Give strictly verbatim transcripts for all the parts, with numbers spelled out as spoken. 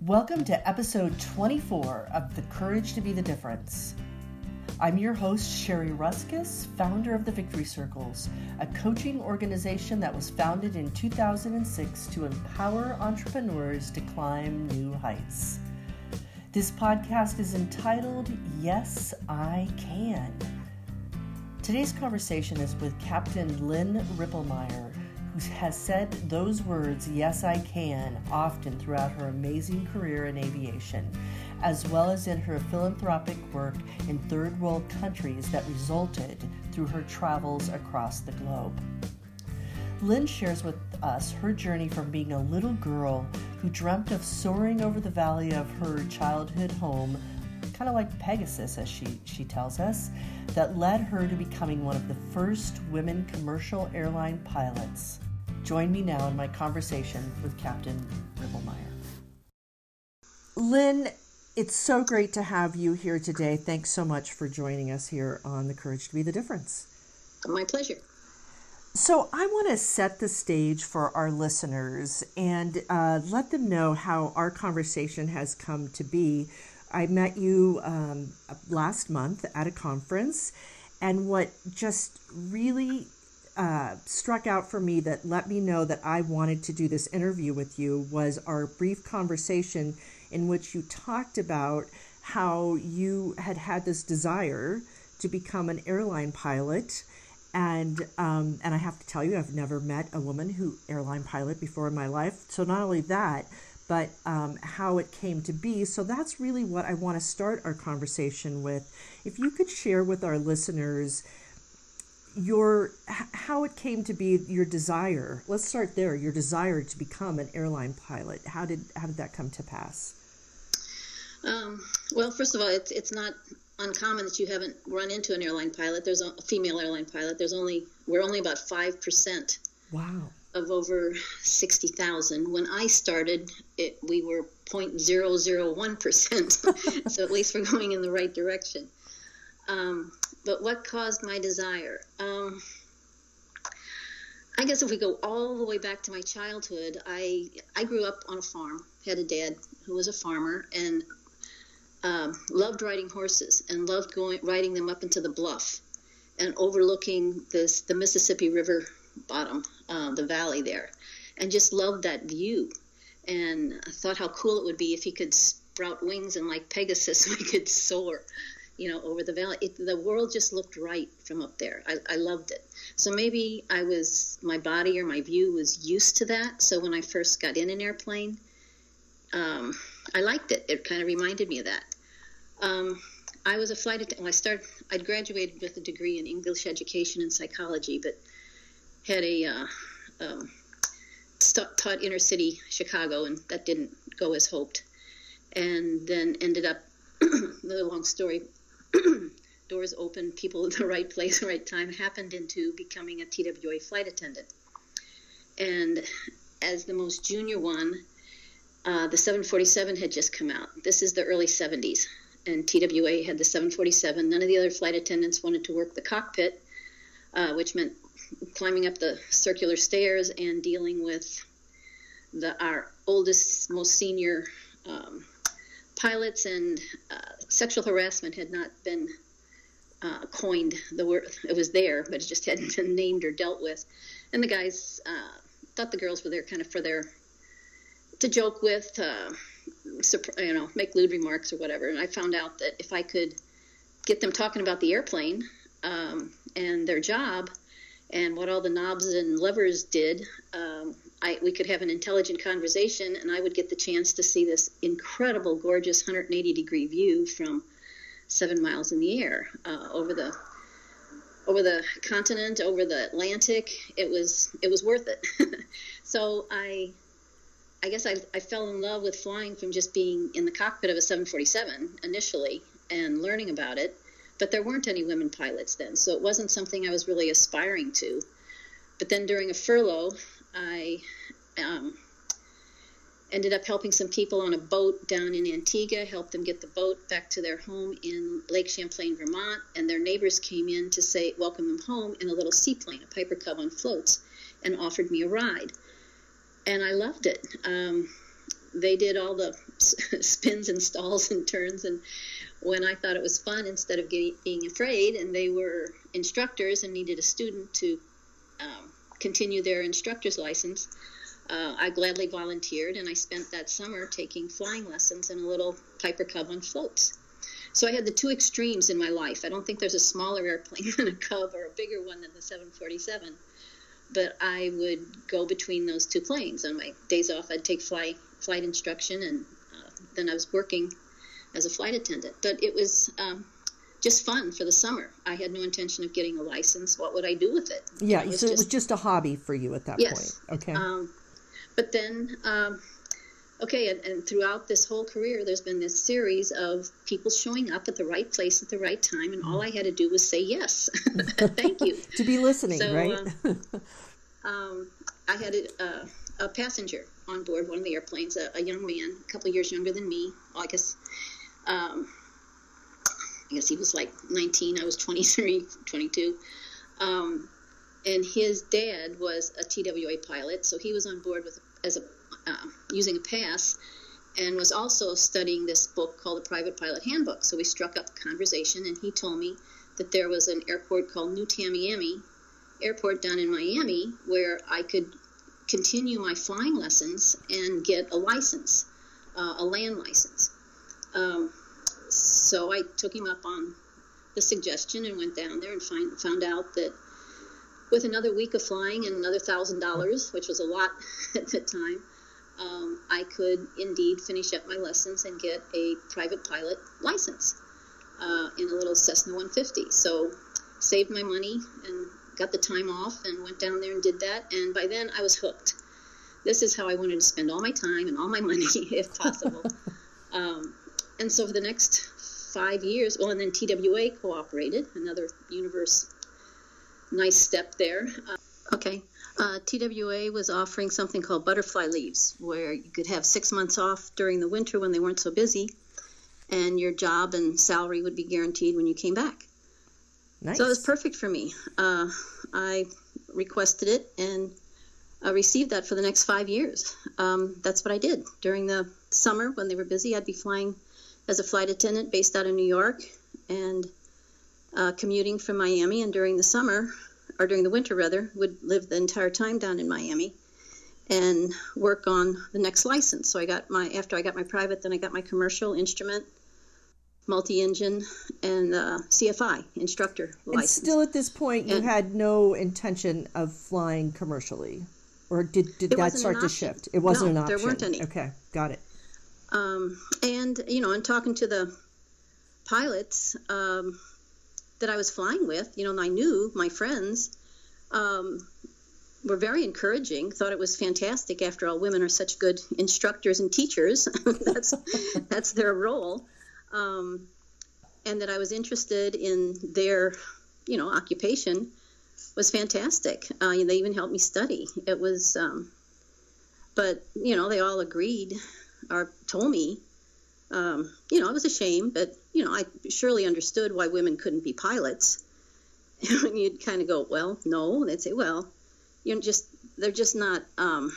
Welcome to episode twenty-four of The Courage to Be the Difference. I'm your host, Sherry Ruskus, founder of the Victory Circles, a coaching organization that was founded in two thousand six to empower entrepreneurs to climb new heights. This podcast is entitled, Yes, I Can. Today's conversation is with Captain Lynn Ripplemeyer, who has said those words, yes, I can, often throughout her amazing career in aviation, as well as in her philanthropic work in third world countries that resulted through her travels across the globe. Lynn shares with us her journey from being a little girl who dreamt of soaring over the valley of her childhood home, kind of like Pegasus, as she, she tells us, that led her to becoming one of the first women commercial airline pilots. Join me now in my conversation with Captain Ripplemeyer. Lynn, it's so great to have you here today. Thanks so much for joining us here on The Courage to Be the Difference. My pleasure. So I want to set the stage for our listeners and uh, let them know how our conversation has come to be. I met you um, last month at a conference, and what just really uh, struck out for me that let me know that I wanted to do this interview with you was our brief conversation in which you talked about how you had had this desire to become an airline pilot. And um, and I have to tell you, I've never met a woman who airline pilot before in my life. So not only that, but um, how it came to be. So that's really what I want to start our conversation with. If you could share with our listeners your how it came to be, your desire. Let's start there. Your desire to become an airline pilot. How did how did that come to pass? Um, well, first of all, it's it's not uncommon that you haven't run into an airline pilot. There's a female airline pilot. There's only we're only about five percent. Wow. Of over sixty thousand. When I started, it, we were zero point zero zero one percent. So at least we're going in the right direction. Um, but what caused my desire? Um, I guess if we go all the way back to my childhood, I I grew up on a farm, had a dad who was a farmer, and um, loved riding horses and loved going riding them up into the bluff and overlooking this the Mississippi River bottom, uh, the valley there, and just loved that view. And I thought how cool it would be if he could sprout wings and like Pegasus we could soar, you know, over the valley. It, the world just looked right from up there. I, I loved it. So maybe I was, my body or my view was used to that. So when I first got in an airplane, um, I liked it. It kind of reminded me of that. Um, I was a flight attendant. Well, I started, I'd graduated with a degree in English education and psychology, but had a uh, um, st- taught inner city Chicago, and that didn't go as hoped. And then ended up, another long story, doors open, people at the right place, right time, happened into becoming a T W A flight attendant. And as the most junior one, uh, the seven forty-seven had just come out. This is the early seventies, and T W A had the seven forty-seven. None of the other flight attendants wanted to work the cockpit, uh, which meant climbing up the circular stairs and dealing with the our oldest, most senior um, pilots, and uh, sexual harassment had not been uh, coined. The word, it was there, but it just hadn't been named or dealt with. And the guys uh, thought the girls were there kind of for their to joke with, uh, you know, make lewd remarks or whatever. And I found out that if I could get them talking about the airplane um, and their job, and what all the knobs and levers did, um, I, we could have an intelligent conversation, and I would get the chance to see this incredible, gorgeous one hundred eighty degree view from seven miles in the air uh, over the over the continent, over the Atlantic. It was it was worth it. So I I guess I, I fell in love with flying from just being in the cockpit of a seven forty-seven initially and learning about it. But there weren't any women pilots then, so it wasn't something I was really aspiring to. But then during a furlough, I um, ended up helping some people on a boat down in Antigua, helped them get the boat back to their home in Lake Champlain, Vermont, and their neighbors came in to say, welcome them home in a little seaplane, a Piper Cub on floats, and offered me a ride. And I loved it. Um, they did all the spins and stalls and turns. And when I thought it was fun, instead of getting, being afraid, and they were instructors and needed a student to um, continue their instructor's license, uh, I gladly volunteered, and I spent that summer taking flying lessons in a little Piper Cub on floats. So I had the two extremes in my life. I don't think there's a smaller airplane than a Cub or a bigger one than the seven forty-seven. But I would go between those two planes. On my days off, I'd take flight, flight instruction, and uh, then I was working as a flight attendant. But it was um, just fun for the summer. I had no intention of getting a license. What would I do with it? Yeah, it so just, it was just a hobby for you at that yes. point. Okay. Um, but then... Um, Okay, and, and throughout this whole career, there's been this series of people showing up at the right place at the right time, and all I had to do was say yes. Thank you. To be listening, so, right? uh, um, I had a, uh, a passenger on board one of the airplanes, a, a young man, a couple of years younger than me. Well, I guess, um, I guess he was like nineteen. I was twenty-three, twenty-two. Um, and his dad was a T W A pilot, so he was on board with as a Uh, using a pass, and was also studying this book called the Private Pilot Handbook. So we struck up a conversation, and he told me that there was an airport called New Tamiami Airport down in Miami where I could continue my flying lessons and get a license, uh, a land license. Um, so I took him up on the suggestion and went down there and find, found out that with another week of flying and another thousand dollars, which was a lot at the time, Um, I could indeed finish up my lessons and get a private pilot license uh, in a little Cessna one fifty. So saved my money and got the time off and went down there and did that. And by then I was hooked. This is how I wanted to spend all my time and all my money, if possible. um, and so for the next five years, well, and then T W A cooperated, another universe, nice step there. Uh, okay. Uh, T W A was offering something called butterfly leaves, where you could have six months off during the winter when they weren't so busy, and your job and salary would be guaranteed when you came back. Nice. So it was perfect for me. Uh, I requested it and I received that for the next five years. Um, that's what I did. During the summer when they were busy, I'd be flying as a flight attendant based out of New York and uh, commuting from Miami, and during the summer, or during the winter rather, would live the entire time down in Miami and work on the next license. So I got my, after I got my private, then I got my commercial instrument, multi-engine, and uh, C F I instructor license. And still at this point, you and had no intention of flying commercially? Or did, did that start to shift? It wasn't no, an option? There weren't any. Okay, got it. Um, and, you know, and talking to the pilots, um, that I was flying with, you know, and I knew my friends um, were very encouraging, thought it was fantastic. After all, women are such good instructors and teachers. that's that's their role. Um, and that I was interested in their, you know, occupation was fantastic. Uh, and they even helped me study. It was, um, but, you know, they all agreed or told me, Um, you know, it was a shame, but, you know, I surely understood why women couldn't be pilots. And you'd kind of go, well, no. They'd say, well, you're just, they're just not, um,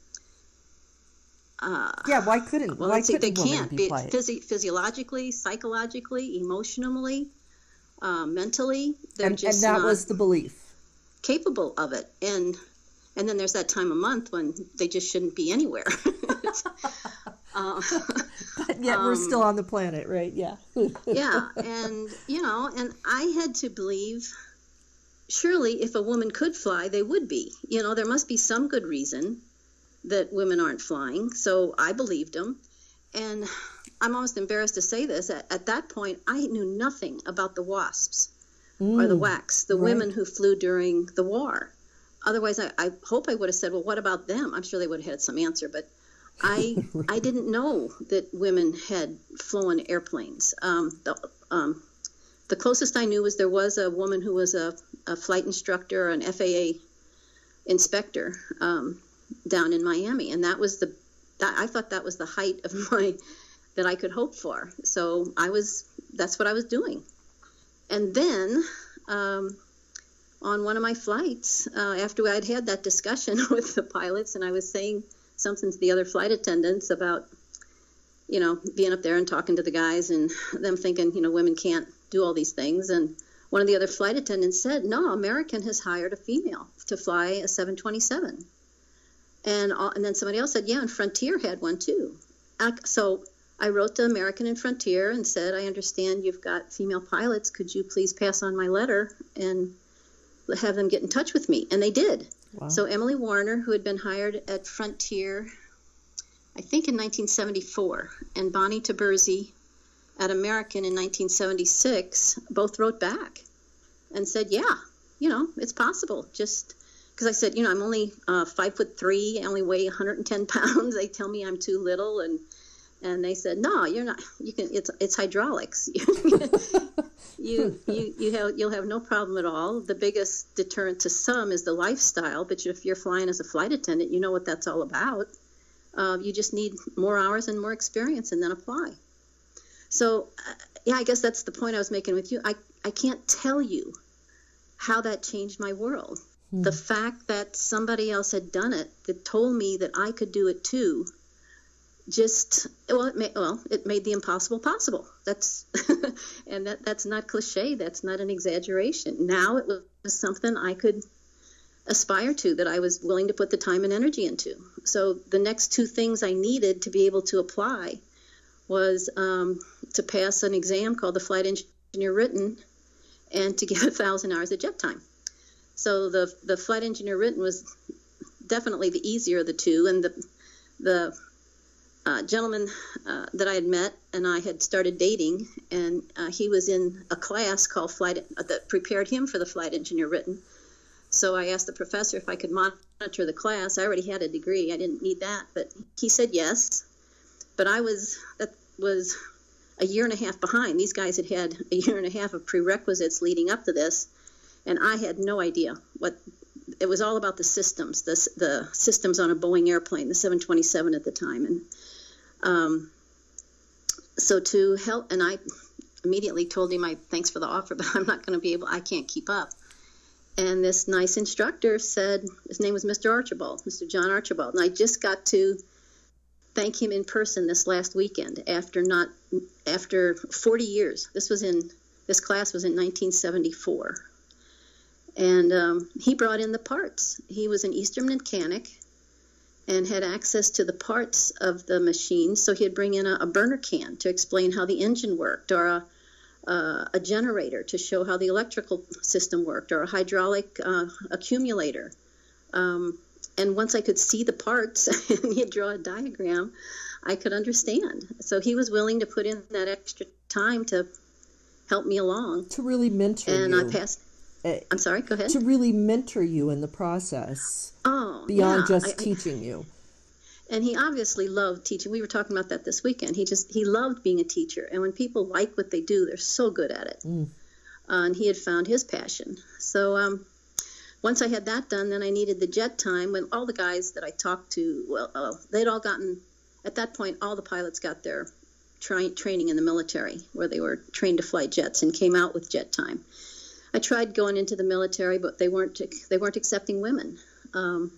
uh, yeah, why couldn't, well, why couldn't they can't be, be physi- physiologically, psychologically, emotionally, uh, mentally. They're and, just and that not was the belief. Capable of it. And, and then there's that time of month when they just shouldn't be anywhere. Uh, but yet we're um, still on the planet, right? Yeah. yeah, and, you know, and I had to believe, surely if a woman could fly, they would be. You know, there must be some good reason that women aren't flying, so I believed them. And I'm almost embarrassed to say this. At, at that point, I knew nothing about the WASPs mm, or the W A Cs, the right. women who flew during the war. Otherwise, I, I hope I would have said, well, what about them? I'm sure they would have had some answer, but I I didn't know that women had flown airplanes. Um, the, um, the closest I knew was there was a woman who was a, a flight instructor, an F A A inspector um, down in Miami, and that was the that, I thought that was the height of my that I could hope for. So I was that's what I was doing, and then um, on one of my flights, uh, after I'd had that discussion with the pilots, and I was saying something to the other flight attendants about you know, being up there and talking to the guys and them thinking, you know, women can't do all these things. And one of the other flight attendants said, no, American has hired a female to fly a seven twenty-seven. And, uh, and then somebody else said, yeah, and Frontier had one too. I, so I wrote to American and Frontier and said, I understand you've got female pilots. Could you please pass on my letter and have them get in touch with me? And they did. Wow. So Emily Warner, who had been hired at Frontier, I think in nineteen seventy-four, and Bonnie Taberzi at American in nineteen seventy-six, both wrote back and said, yeah, you know, it's possible. Just because I said, you know, I'm only uh, five foot three, I only weigh one hundred ten pounds. They tell me I'm too little, and and they said, no, you're not. You can. It's it's hydraulics. you you you have you'll have no problem at all. The biggest deterrent to some is the lifestyle, but if you're flying as a flight attendant, you know what that's all about. Uh, you just need more hours and more experience, and then apply. So, uh, yeah, I guess that's the point I was making with you. I, I can't tell you how that changed my world. Hmm. The fact that somebody else had done it, that told me that I could do it too, just, well, it made, well, it made the impossible possible. That's, and that that's not cliche. That's not an exaggeration. Now it was something I could aspire to, that I was willing to put the time and energy into. So the next two things I needed to be able to apply was um, to pass an exam called the Flight Engineer Written and to get a thousand hours of jet time. So the the Flight Engineer Written was definitely the easier of the two, and the the uh, gentleman uh, that I had met and I had started dating, and uh, he was in a class called Flight uh, that prepared him for the Flight Engineer Written. So I asked the professor if I could monitor the class. I already had a degree. I didn't need that, but he said yes. But I was, that was a year and a half behind. These guys had had a year and a half of prerequisites leading up to this, and I had no idea what, it was all about the systems, the, the systems on a Boeing airplane, the seven twenty-seven at the time. And um, so to help, and I immediately told him, I thanks for the offer, but I'm not going to be able, I can't keep up. And this nice instructor said, his name was Mister Archibald, Mister John Archibald. And I just got to thank him in person this last weekend after not, after forty years. This was in, this class was in nineteen seventy-four. And um, he brought in the parts. He was an Eastern mechanic and had access to the parts of the machine. So he'd bring in a, a burner can to explain how the engine worked, or a Uh, a generator to show how the electrical system worked, or a hydraulic uh, accumulator. Um, and once I could see the parts and he'd draw a diagram, I could understand. So he was willing to put in that extra time to help me along. To really mentor and you. And I passed. Uh, I'm sorry, go ahead. To really mentor you in the process. Oh, beyond yeah. just I, teaching you. And he obviously loved teaching. We were talking about that this weekend. He just, he loved being a teacher. And when people like what they do, they're so good at it. Mm. Uh, and he had found his passion. So um, once I had that done, then I needed the jet time. When all the guys that I talked to, well, uh, they'd all gotten, at that point, all the pilots got their tra- training in the military, where they were trained to fly jets and came out with jet time. I tried going into the military, but they weren't, they weren't accepting women. Um,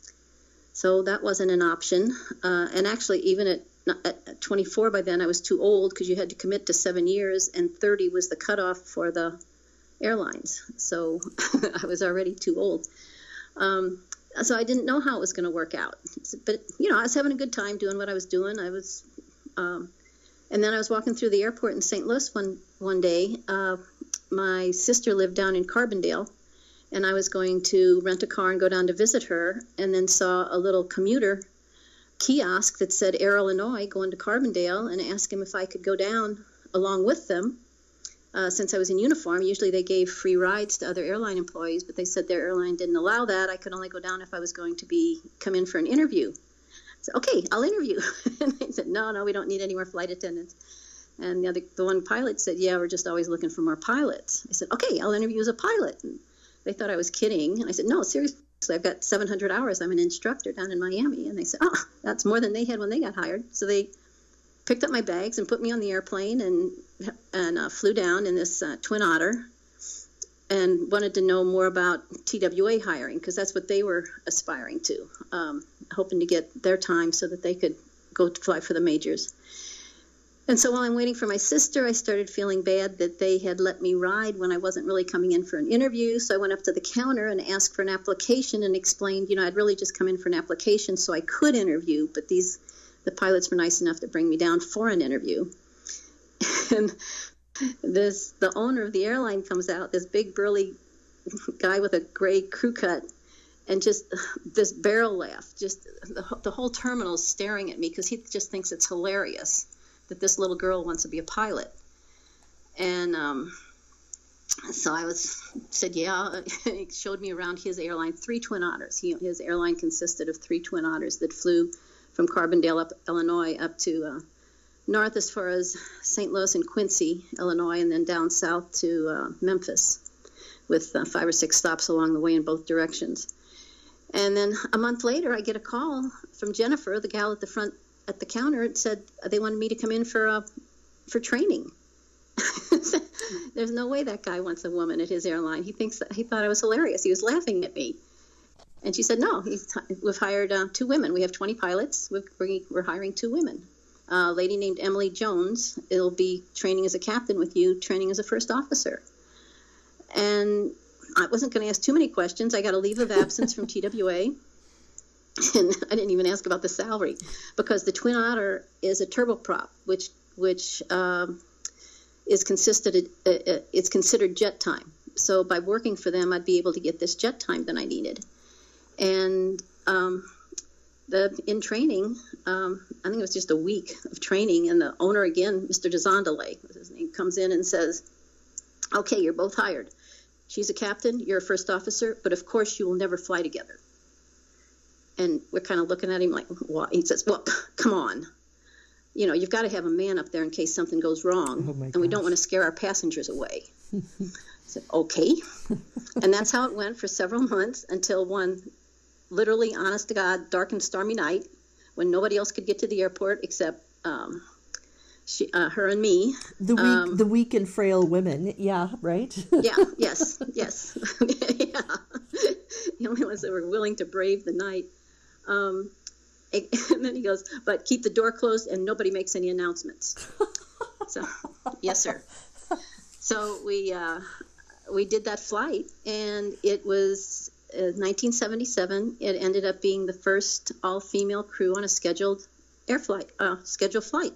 So that wasn't an option. Uh, and actually, even at, at twenty-four by then, I was too old, because you had to commit to seven years, and thirty was the cutoff for the airlines. So I was already too old. Um, so I didn't know how it was going to work out. But, you know, I was having a good time doing what I was doing. I was, um, and then I was walking through the airport in Saint Louis one, one day. Uh, my sister lived down in Carbondale, and I was going to rent a car and go down to visit her, and then saw a little commuter kiosk that said Air Illinois going to Carbondale, and asked him if I could go down along with them. Uh, since I was in uniform, usually they gave free rides to other airline employees, but they said their airline didn't allow that. I could only go down if I was going to be come in for an interview. I said, okay, I'll interview. And they said, no, no, we don't need any more flight attendants. And the, other, the one pilot said, yeah, we're just always looking for more pilots. I said, okay, I'll interview as a pilot. And they thought I was kidding. And I said, no, seriously, I've got seven hundred hours. I'm an instructor down in Miami. And they said, oh, that's more than they had when they got hired. So they picked up my bags and put me on the airplane and and uh, flew down in this uh, Twin Otter, and wanted to know more about T W A hiring, because that's what they were aspiring to, um, hoping to get their time so that they could go to fly for the majors. And so while I'm waiting for my sister, I started feeling bad that they had let me ride when I wasn't really coming in for an interview. So I went up to the counter and asked for an application and explained, you know, I'd really just come in for an application so I could interview, but these the pilots were nice enough to bring me down for an interview. And this the owner of the airline comes out, this big burly guy with a gray crew cut, and just this barrel laugh. Just the, the whole terminal is staring at me because he just thinks it's hilarious that this little girl wants to be a pilot. And um, so I was said, yeah. He showed me around his airline, three Twin Otters. He, his airline consisted of three Twin Otters that flew from Carbondale, up Illinois, up to uh, north as far as Saint Louis and Quincy, Illinois, and then down south to uh, Memphis, with uh, five or six stops along the way in both directions. And then a month later, I get a call from Jennifer, the gal at the front at the counter. It said they wanted me to come in for uh, for training. There's no way that guy wants a woman at his airline. He thinks that, he thought I was hilarious. He was laughing at me. And she said, no, he's, we've hired uh, two women. We have twenty pilots. We've, we're hiring two women. Uh, a lady named Emily Jones. It'll be training as a captain with you, training as a first officer. And I wasn't going to ask too many questions. I got a leave of absence from T W A. And I didn't even ask about the salary, because the Twin Otter is a turboprop, which which um, is consisted uh, uh, it's considered jet time. So by working for them, I'd be able to get this jet time that I needed. And um, the in training, um, I think it was just a week of training, and the owner again, Mister DeZondele, was his name, comes in and says, "Okay, you're both hired. She's a captain, you're a first officer, but of course you will never fly together." And we're kind of looking at him like, what? He says, well, come on. You know, you've got to have a man up there in case something goes wrong. Oh, and we don't want to scare our passengers away. I said, okay. And that's how it went for several months until one literally, honest to God, dark and stormy night when nobody else could get to the airport except um, she, uh, her and me. The weak, um, the weak and frail women. Yeah, right? Yeah, yes, yes. Yeah. The only ones that were willing to brave the night. Um, and then he goes, but keep the door closed and nobody makes any announcements. So, yes, sir. So we uh, we did that flight, and it was uh, nineteen seventy-seven. It ended up being the first all-female crew on a scheduled air flight, uh, scheduled flight.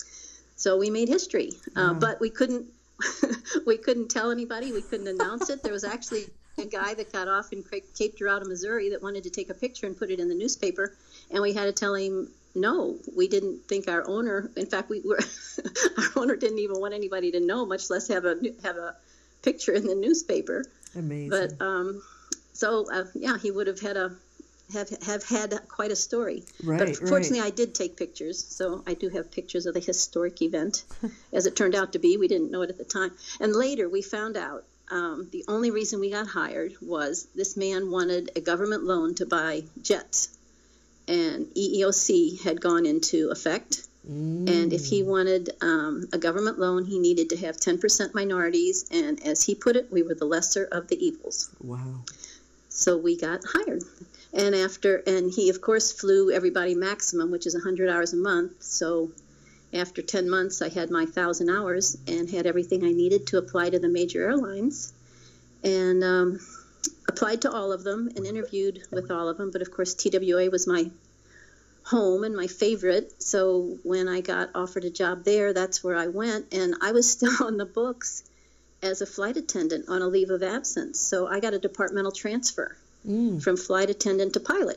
So we made history, uh, wow. But we couldn't we couldn't tell anybody. We couldn't announce it. There was actually a guy that got off in Cape Girardeau, Missouri, that wanted to take a picture and put it in the newspaper, and we had to tell him, no, we didn't think our owner, in fact, we were, our owner didn't even want anybody to know, much less have a have a picture in the newspaper. Amazing. But um, so uh, yeah, he would have had a have have had quite a story. Right. But fortunately, right. I did take pictures, so I do have pictures of the historic event, as it turned out to be. We didn't know it at the time, and later we found out. Um, the only reason we got hired was this man wanted a government loan to buy jets, and E E O C had gone into effect. Mm. And if he wanted um, a government loan, he needed to have ten percent minorities, and as he put it, we were the lesser of the evils. Wow. So we got hired. And after, and he, of course, flew everybody maximum, which is one hundred hours a month. So after ten months, I had my one thousand hours and had everything I needed to apply to the major airlines, and um, applied to all of them and interviewed with all of them. But, of course, T W A was my home and my favorite. So when I got offered a job there, that's where I went. And I was still on the books as a flight attendant on a leave of absence. So I got a departmental transfer mm. from flight attendant to pilot.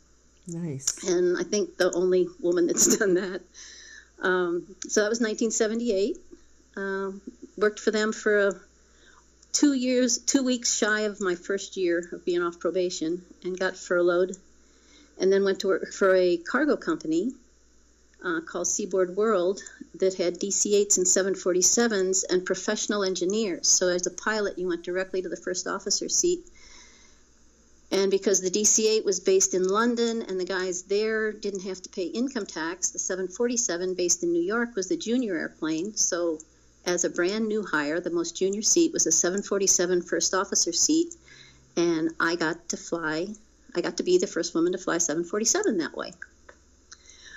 Nice. And I think the only woman that's done that. Um, so that was nineteen seventy-eight. Um, worked for them for a, two years, two weeks shy of my first year of being off probation, and got furloughed. And then went to work for a cargo company uh, called Seaboard World that had D C eights and seven forty-sevens and professional engineers. So as a pilot, you went directly to the first officer seat. And because the D C eight was based in London and the guys there didn't have to pay income tax, the seven forty-seven based in New York was the junior airplane. So as a brand new hire, the most junior seat was a seven forty-seven first officer seat. And I got to fly, I got to be the first woman to fly seven forty-seven that way.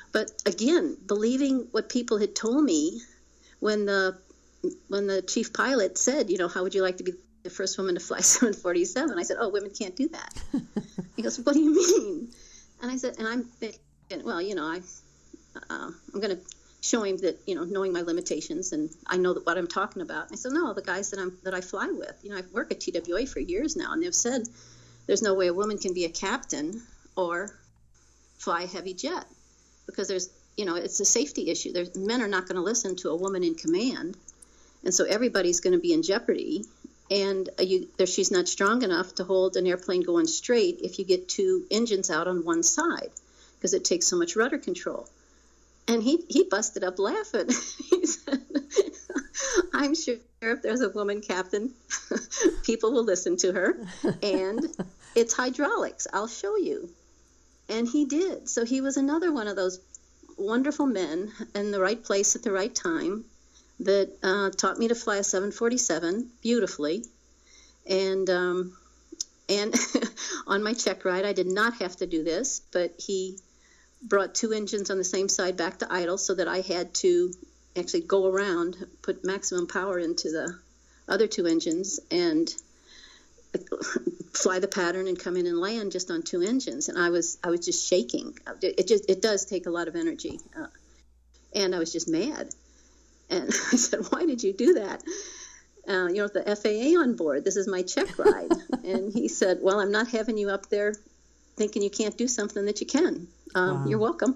But again, believing what people had told me when the when the chief pilot said, you know, how would you like to be the first woman to fly seven forty-seven? I said, oh, women can't do that. He goes, what do you mean? And I said, and I'm thinking, well, you know, I, uh, I'm going to show him that, you know, knowing my limitations, and I know that what I'm talking about. I said, no, the guys that I'm that I fly with, you know, I work at T W A for years now, and they've said there's no way a woman can be a captain or fly a heavy jet, because there's, you know, it's a safety issue. There's, men are not going to listen to a woman in command, and so everybody's going to be in jeopardy. And uh, you, there, she's not strong enough to hold an airplane going straight if you get two engines out on one side, because it takes so much rudder control. And he, he busted up laughing. He said, I'm sure if there's a woman captain, people will listen to her. And it's hydraulics. I'll show you. And he did. So he was another one of those wonderful men in the right place at the right time that uh, taught me to fly a seven forty-seven beautifully. And um, and on my check ride, I did not have to do this, but he brought two engines on the same side back to idle, so that I had to actually go around, put maximum power into the other two engines, and fly the pattern and come in and land just on two engines. And I was I was just shaking. It just it does take a lot of energy, uh, and I was just mad. And I said, why did you do that? Uh, you know, the F A A on board. This is my check ride. And he said, well, I'm not having you up there thinking you can't do something that you can. Um, wow. You're welcome.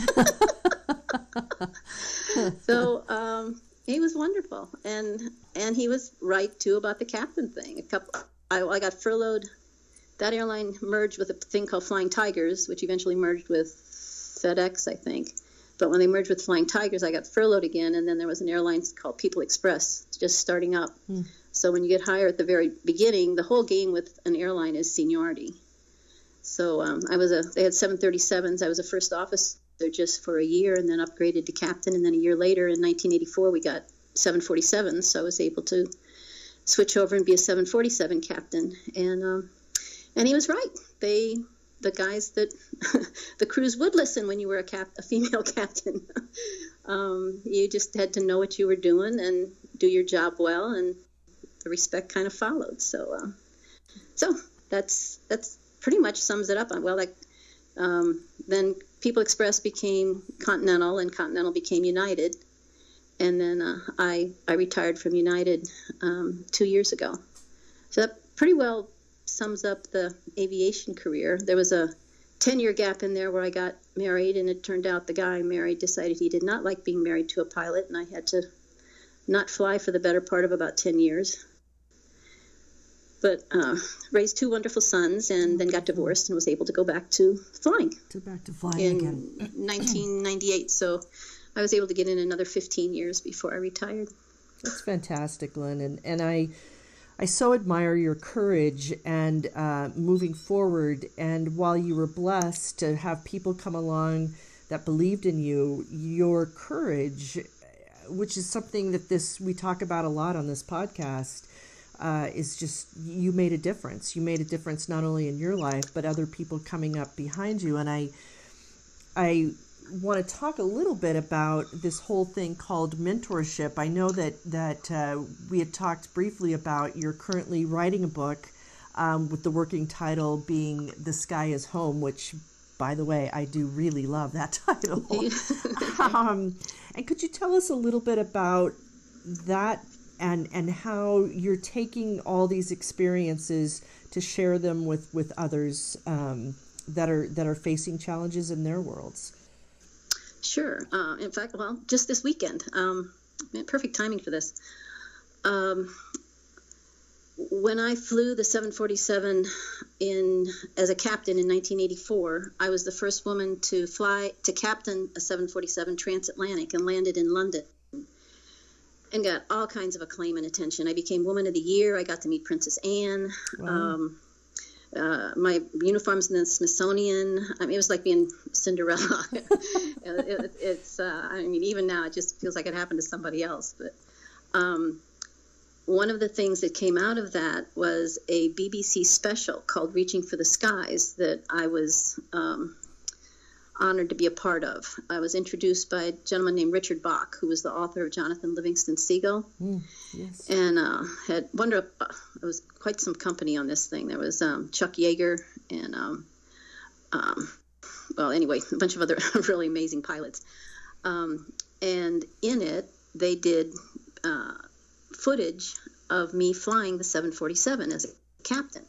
So um, he was wonderful, and and he was right too about the captain thing. A couple, I, I got furloughed. That airline merged with a thing called Flying Tigers, which eventually merged with FedEx, I think. But when they merged with Flying Tigers, I got furloughed again, and then there was an airline called People Express, just starting up. Mm. So when you get hired at the very beginning, the whole game with an airline is seniority. So um, I was a. They had seven thirty-sevens. I was a first officer just for a year, and then upgraded to captain. And then a year later, in nineteen eighty-four, we got seven forty-sevens. So I was able to switch over and be a seven forty-seven captain. And um, and he was right. They the guys that the crews would listen when you were a cap a female captain. um, you just had to know what you were doing and do your job well, and the respect kind of followed. So uh, so that's that's. pretty much sums it up. Well, like um, then People Express became Continental, and Continental became United, and then uh, I I retired from United um, two years ago. So that pretty well sums up the aviation career. There was a ten-year gap in there where I got married, and it turned out the guy I married decided he did not like being married to a pilot, and I had to not fly for the better part of about ten years. But uh, raised two wonderful sons, and then got divorced and was able to go back to flying. To back to flying in again. nineteen ninety-eight. So I was able to get in another fifteen years before I retired. That's fantastic, Lynn. And, and I I so admire your courage and uh, moving forward. And while you were blessed to have people come along that believed in you, your courage, which is something that this we talk about a lot on this podcast, Uh, is just, you made a difference. You made a difference not only in your life, but other people coming up behind you. And I I want to talk a little bit about this whole thing called mentorship. I know that, that uh, we had talked briefly about you're currently writing a book um, with the working title being The Sky is Home, which, by the way, I do really love that title. um, and could you tell us a little bit about that, and and how you're taking all these experiences to share them with, with others um, that are that are facing challenges in their worlds? Sure. Uh, in fact, well, just this weekend, um, perfect timing for this. Um, when I flew the seven forty-seven in as a captain in nineteen eighty-four, I was the first woman to fly to captain a seven forty-seven transatlantic and landed in London, and got all kinds of acclaim and attention. I became Woman of the Year. I got to meet Princess Anne. Wow. Um, uh, my uniform's in the Smithsonian. I mean, it was like being Cinderella. it, it, it's, uh, I mean, even now it just feels like it happened to somebody else. But um, one of the things that came out of that was a B B C special called Reaching for the Skies that I was, um, honored to be a part of. I was introduced by a gentleman named Richard Bach, who was the author of Jonathan Livingston Seagull, mm, yes. and uh, had wonder. Uh, it was quite some company on this thing. There was um, Chuck Yeager and, um, um, well, anyway, a bunch of other really amazing pilots. Um, and in it, they did uh, footage of me flying the seven forty-seven as a captain.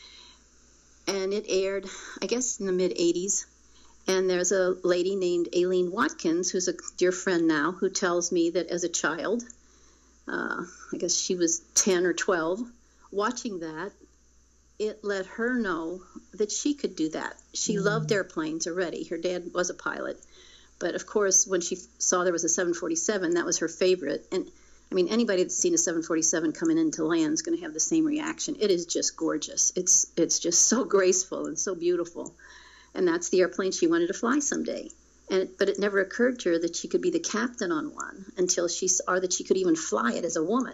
And it aired, I guess, in the mid-eighties. And there's a lady named Aileen Watkins, who's a dear friend now, who tells me that as a child, uh, I guess she was ten or twelve, watching that, it let her know that she could do that. She mm. loved airplanes already. Her dad was a pilot. But, of course, when she saw there was a seven forty-seven, that was her favorite. And, I mean, anybody that's seen a seven forty-seven coming into land is going to have the same reaction. It is just gorgeous. It's it's just so graceful and so beautiful. And that's the airplane she wanted to fly someday. And But it never occurred to her that she could be the captain on one until she saw, or that she could even fly it as a woman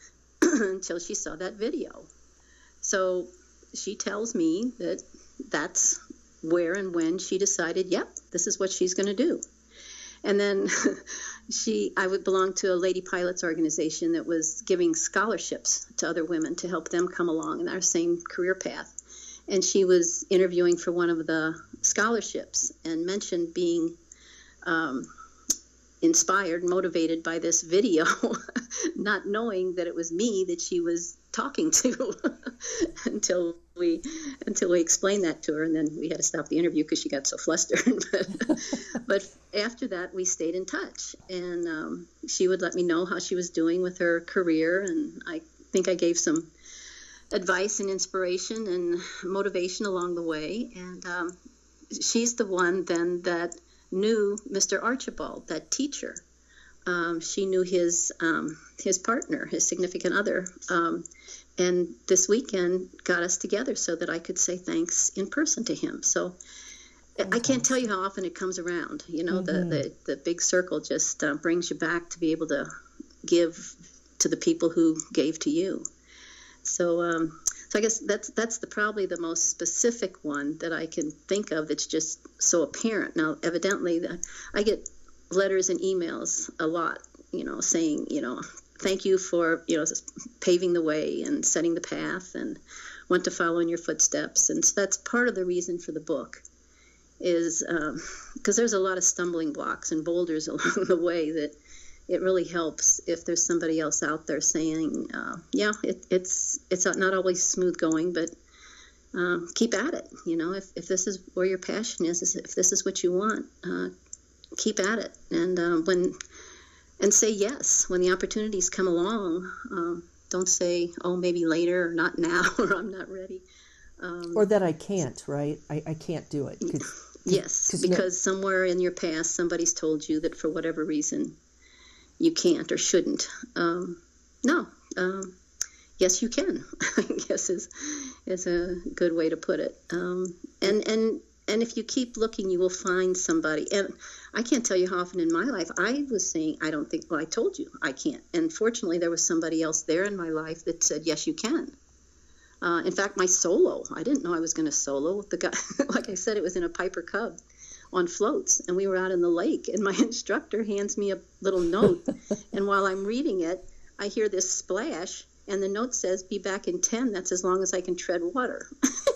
until she saw that video. So she tells me that that's where and when she decided, yep, this is what she's going to do. And then she, I would belong to a lady pilots organization that was giving scholarships to other women to help them come along in our same career path. And she was interviewing for one of the scholarships and mentioned being um, inspired, motivated by this video, not knowing that it was me that she was talking to until we until we explained that to her, and then we had to stop the interview because she got so flustered. but, but after that, we stayed in touch, and um, she would let me know how she was doing with her career, and I think I gave some advice and inspiration and motivation along the way. And um, she's the one then that knew Mister Archibald, that teacher. Um, she knew his um, his partner, his significant other, um, and this weekend got us together so that I could say thanks in person to him. So okay. I can't tell you how often it comes around. You know, mm-hmm. the, the, the big circle just uh, brings you back to be able to give to the people who gave to you. So, um, so I guess that's that's the probably the most specific one that I can think of that's just so apparent. Now, evidently, the, I get letters and emails a lot, you know, saying, you know, thank you for, you know, paving the way and setting the path and want to follow in your footsteps. And so that's part of the reason for the book is because um, there's a lot of stumbling blocks and boulders along the way that it really helps if there's somebody else out there saying, uh, yeah, it, it's it's not always smooth going, but uh, keep at it. You know, if, if this is where your passion is, if this is what you want, uh, keep at it. And uh, when and say yes when the opportunities come along. Um, don't say, oh, maybe later or not now or I'm not ready. Um, or that I can't, right? I, I can't do it. Cause, yes, cause because no- somewhere in your past somebody's told you that for whatever reason you can't or shouldn't. Um, no. Um, yes, you can, I guess is is a good way to put it. Um, and, and, and if you keep looking, you will find somebody. And I can't tell you how often in my life I was saying, I don't think, well, I told you I can't. And fortunately, there was somebody else there in my life that said, yes, you can. Uh, in fact, my solo, I didn't know I was going to solo. The guy, like I said, it was in a Piper Cub on floats, and we were out in the lake, and my instructor hands me a little note, and while I'm reading it, I hear this splash, and the note says, be back in ten, that's as long as I can tread water.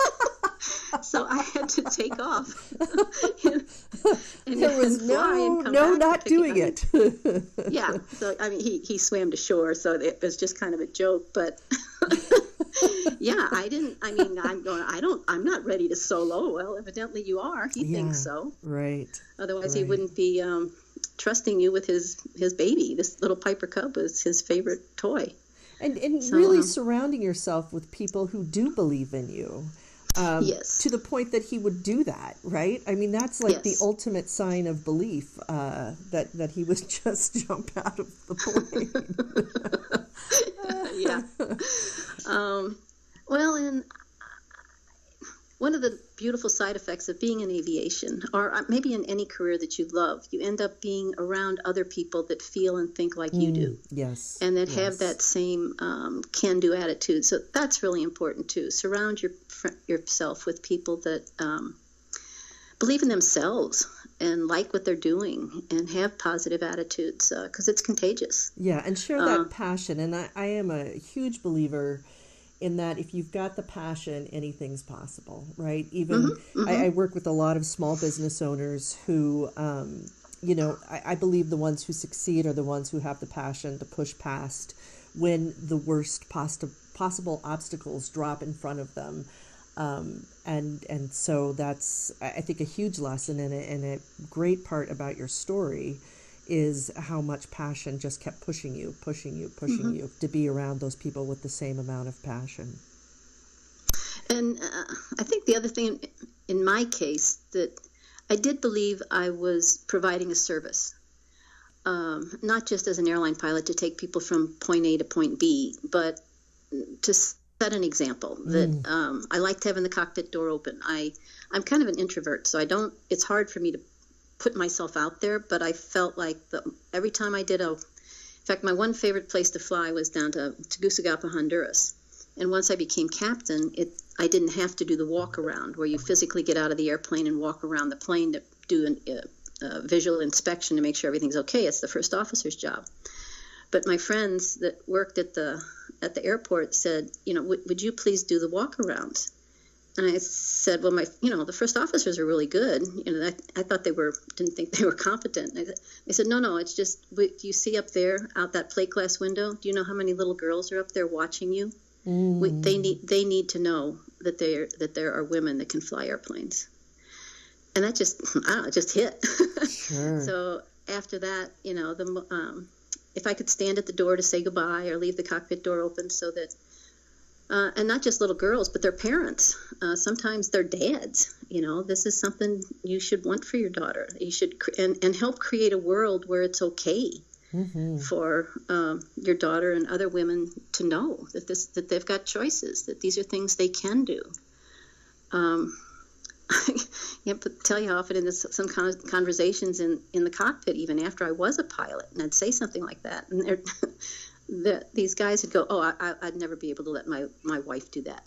So I had to take off. and, and there was and no, and no not doing it. it. Yeah, so I mean, he, he swam to shore, so it was just kind of a joke, but yeah, I didn't, I mean, I'm going, I don't, I'm not ready to solo. Well, evidently you are. He yeah, thinks so. Right. Otherwise right. he wouldn't be um, trusting you with his, his baby. This little Piper Cub was his favorite toy. And, and so, really um, surrounding yourself with people who do believe in you. Um, yes. To the point that he would do that, right? I mean, that's like yes. the ultimate sign of belief, uh, that, that he would just jump out of the plane. yeah. Um, well, and one of the beautiful side effects of being in aviation, or maybe in any career that you love, you end up being around other people that feel and think like you mm, do. Yes. And that yes. have that same um, can-do attitude. So that's really important, too. Surround your, yourself with people that um, believe in themselves and like what they're doing and have positive attitudes, because uh, it's contagious. Yeah, and share that uh, passion. And I, I am a huge believer in that if you've got the passion, anything's possible, right? Even mm-hmm, mm-hmm. I, I work with a lot of small business owners who, um, you know, I, I believe the ones who succeed are the ones who have the passion to push past when the worst post- possible obstacles drop in front of them. Um, and and so that's, I think, a huge lesson, and a, and a great part about your story is how much passion just kept pushing you, pushing you, pushing mm-hmm. you to be around those people with the same amount of passion. And uh, I think the other thing in my case, that I did believe I was providing a service, um, not just as an airline pilot to take people from point A to point B, but to set an example that mm. um, I liked having the cockpit door open. I, I'm kind of an introvert, so I don't, it's hard for me to put myself out there, but I felt like the, every time I did a, in fact, my one favorite place to fly was down to Tegucigalpa, Honduras. And once I became captain, it, I didn't have to do the walk around where you physically get out of the airplane and walk around the plane to do an, a, a visual inspection to make sure everything's okay. It's the first officer's job. But my friends that worked at the at the airport said, you know, would, would you please do the walk around? And I said, well, my, you know, the first officers are really good. You know, I, I thought they were, didn't think they were competent. I, they said, no, no, it's just, do you see up there, out that plate glass window? Do you know how many little girls are up there watching you? Mm. We, they need, they need to know that there, that there are women that can fly airplanes. And that just, I don't know, it just hit. Sure. So after that, you know, the, um, if I could stand at the door to say goodbye or leave the cockpit door open so that, Uh, and not just little girls, but their parents. Uh, sometimes their dads. You know, this is something you should want for your daughter. You should cre- and, and help create a world where it's okay mm-hmm. for um, your daughter and other women to know that this that they've got choices, that these are things they can do. Um, I can't tell you how often in this, some con- conversations in, in the cockpit, even after I was a pilot, and I'd say something like that, and they're The, these guys would go, oh, I, I'd never be able to let my, my wife do that.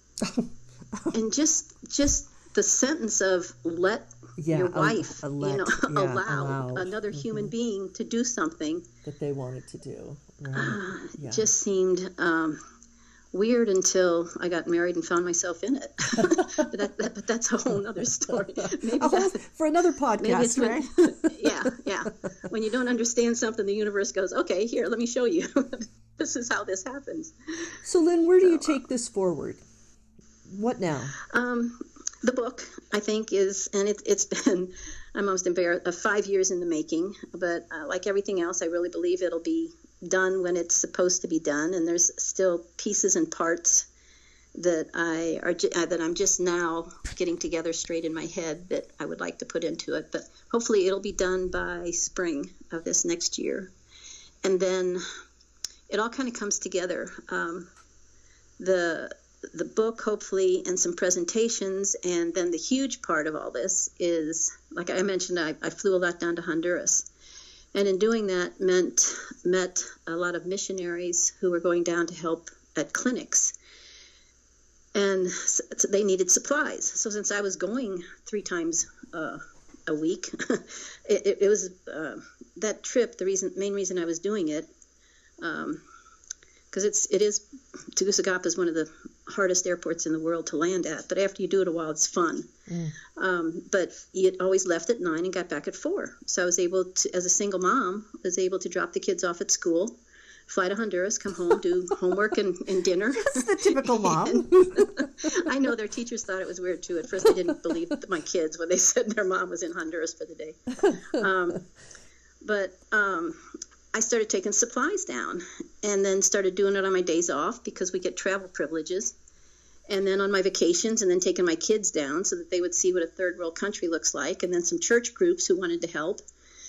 And just just the sentence of let yeah, your wife, a, a let, you know, yeah, allow, allow another mm-hmm. human being to do something that they wanted to do. Right. Uh, yeah. Just seemed um, weird until I got married and found myself in it. but, that, that, but that's a whole other story. Maybe whole, for another podcast, right? When, yeah, yeah. When you don't understand something, the universe goes, okay, here, let me show you. This is how this happens. So, Lynn, where do so, you take this forward? What now? Um, the book, I think, is, and it, it's been, I'm almost embarrassed, uh, five years in the making. But uh, like everything else, I really believe it'll be done when it's supposed to be done, and there's still pieces and parts that I are uh, that I'm just now getting together straight in my head that I would like to put into it. But hopefully it'll be done by spring of this next year, and then it all kind of comes together. Um, the the book, hopefully, and some presentations, and then the huge part of all this is, like I mentioned, I, I flew a lot down to Honduras. And in doing that, meant met a lot of missionaries who were going down to help at clinics. And so they needed supplies. So since I was going three times uh, a week, it, it, it was uh, that trip, the reason, main reason I was doing it, um, because it's it is Tegucigalpa is one of the hardest airports in the world to land at. But after you do it a while, it's fun. Mm. Um, but you always left at nine and got back at four. So I was able to, as a single mom, was able to drop the kids off at school, fly to Honduras, come home, do homework and, and dinner. That's the typical mom. I know their teachers thought it was weird too. At first, they didn't believe my kids when they said their mom was in Honduras for the day. Um, but um, I started taking supplies down, and then started doing it on my days off because we get travel privileges. And then on my vacations, and then taking my kids down so that they would see what a third world country looks like, and then some church groups who wanted to help.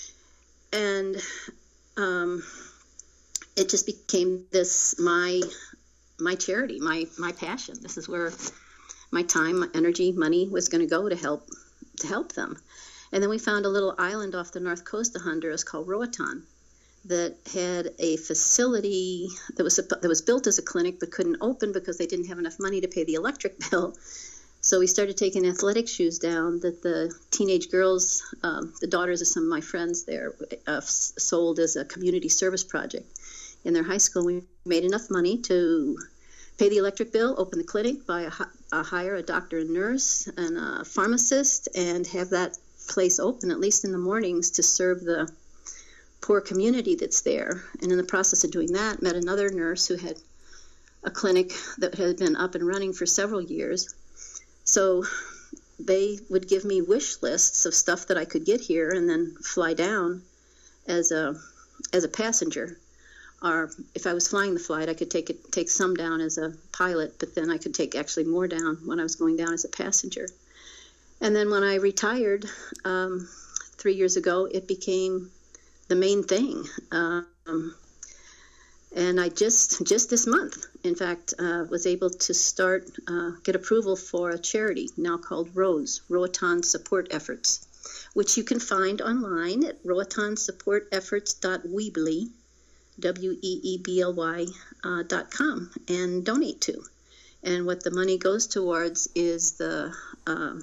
And um, it just became this, my my charity, my, my passion. This is where my time, my energy, money was going to go to help to help them. And then we found a little island off the north coast of Honduras called Roatan that had a facility that was that was built as a clinic but couldn't open because they didn't have enough money to pay the electric bill. So we started taking athletic shoes down that the teenage girls, um, the daughters of some of my friends there, uh, sold as a community service project. In their high school, we made enough money to pay the electric bill, open the clinic, buy a, a hire a doctor and nurse and a pharmacist, and have that place open, at least in the mornings, to serve the poor community that's there. And in the process of doing that, met another nurse who had a clinic that had been up and running for several years. So they would give me wish lists of stuff that I could get here and then fly down as a as a passenger. Or if I was flying the flight, I could take it take some down as a pilot, but then I could take actually more down when I was going down as a passenger. And then when I retired um, three years ago, it became the main thing. Um, and I just just this month, in fact, uh, was able to start, uh, get approval for a charity now called ROSE, Roatan Support Efforts, which you can find online at roatan support efforts dot weebly, W E E B L Y, uh, dot com, and donate to. And what the money goes towards is the um,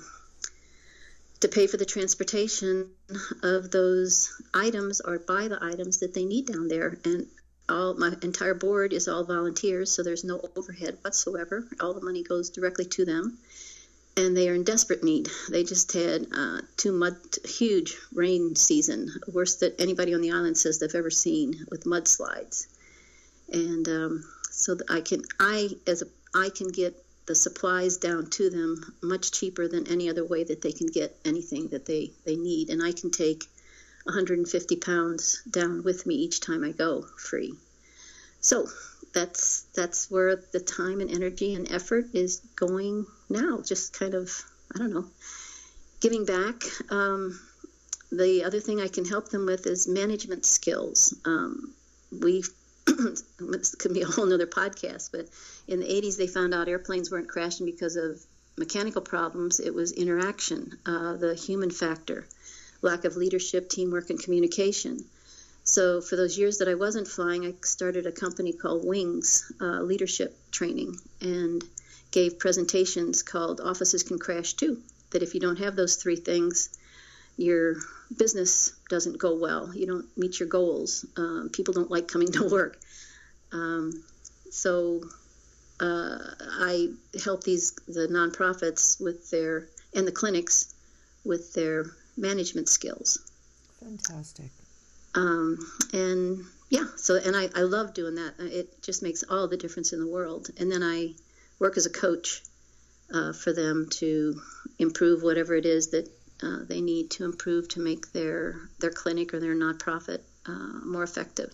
to pay for the transportation of those items or buy the items that they need down there. And all my entire board is all volunteers, so there's no overhead whatsoever. All the money goes directly to them, and they are in desperate need. They just had uh, two mud, huge rain season, worst that anybody on the island says they've ever seen, with mudslides. And um, so that I can, I as a, I can get the supplies down to them much cheaper than any other way that they can get anything that they, they need. And I can take one hundred fifty pounds down with me each time I go, free. So that's that's where the time and energy and effort is going now, just kind of, I don't know, giving back. Um, the other thing I can help them with is management skills. Um, we it could be a whole nother podcast, but in the eighties they found out airplanes weren't crashing because of mechanical problems. It was interaction, uh, the human factor, lack of leadership, teamwork, and communication. So for those years that I wasn't flying, I started a company called Wings, uh, leadership training, and gave presentations called Offices Can Crash Too, that if you don't have those three things, your business doesn't go well. You don't meet your goals. Um, people don't like coming to work. Um, so uh, I help these the nonprofits with their, and the clinics with their management skills. Fantastic. Um, and yeah, so, and I, I love doing that. It just makes all the difference in the world. And then I work as a coach uh, for them to improve whatever it is that uh, they need to improve to make their, their clinic or their nonprofit uh, more effective.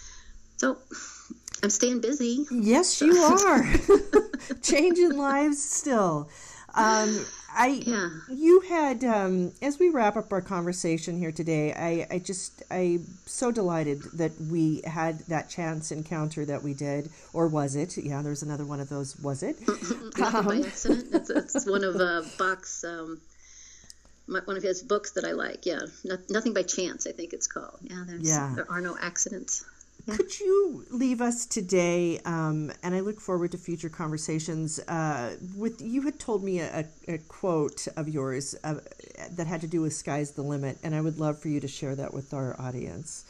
So I'm staying busy. Yes, you are. Changing lives still. Um, I, yeah. You had, um, as we wrap up our conversation here today, I, I just, I'm so delighted that we had that chance encounter that we did, or was it? Yeah, there's another one of those, was it? Not um, by accident. It's, it's one of uh, Bach's, um, one of his books that I like. Yeah, no, Nothing by Chance, I think it's called. Yeah, there's, yeah. There are no accidents. Yeah. Could you leave us today, um, and I look forward to future conversations, uh, with, you had told me a, a quote of yours uh, that had to do with Sky's the Limit, and I would love for you to share that with our audience.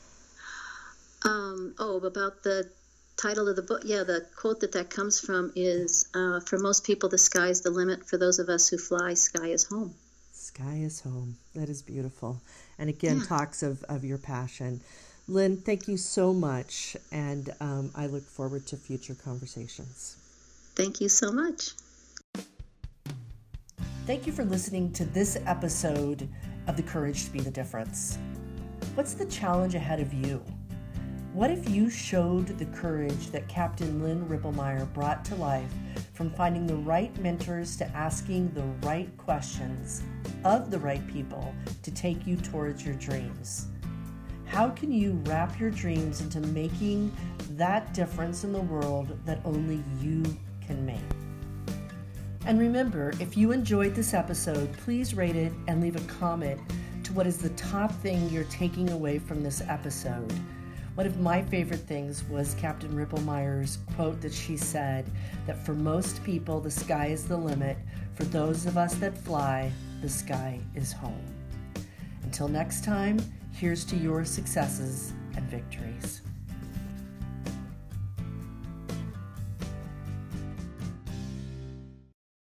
Um, oh, about the title of the book? Yeah, the quote that that comes from is, uh, for most people, the sky's the limit. For those of us who fly, sky is home. Sky is home. That is beautiful. And again, yeah. talks of, of your passion. Lynn, thank you so much, and um, I look forward to future conversations. Thank you so much. Thank you for listening to this episode of The Courage to Be the Difference. What's the challenge ahead of you? What if you showed the courage that Captain Lynn Ripplemeyer brought to life, from finding the right mentors to asking the right questions of the right people to take you towards your dreams? How can you wrap your dreams into making that difference in the world that only you can make? And remember, if you enjoyed this episode, please rate it and leave a comment to what is the top thing you're taking away from this episode. One of my favorite things was Captain Ripplemeyer's quote that she said that for most people, the sky is the limit. For those of us that fly, the sky is home. Until next time, here's to your successes and victories.